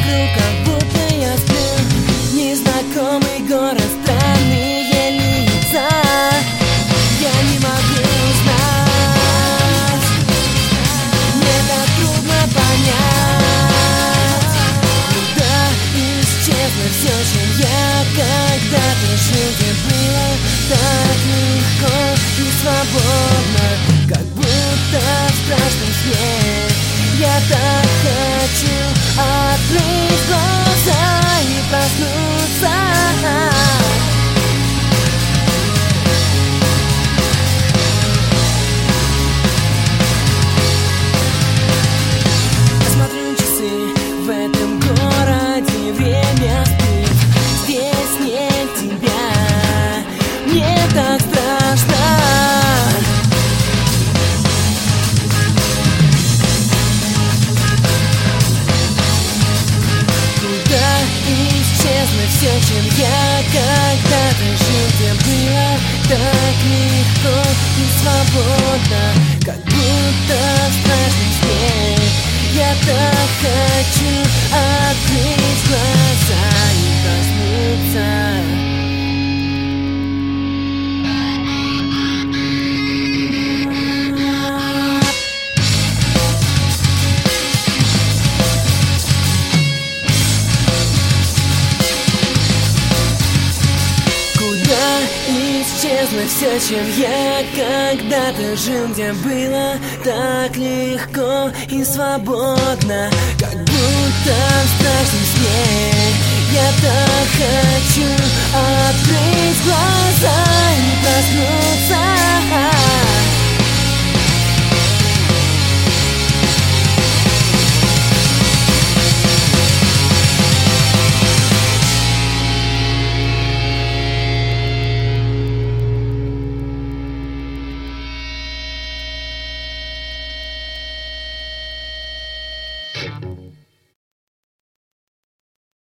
смотрю, как будто я сплю. Незнакомый город, странные лица. Я не могу узнать, мне так трудно понять, куда исчезло все, чем я когда-то жил, где было так легко и свободно, как будто в страшном сне. Я так хочу открыть глаза и проснуться. Смотрю часы, в этом городе время спит. Здесь нет тебя, мне так страшно. Куда исчезло все, чем я когда-то жил, где было так легко и свободно, как будто в страшном сне. Я так хочу открыть глаза и проснуться. Исчезло все, чем я когда-то жил, где было так легко и свободно, как будто в страшном сне. Я так хочу открыть глаза и проснуться. Thank you.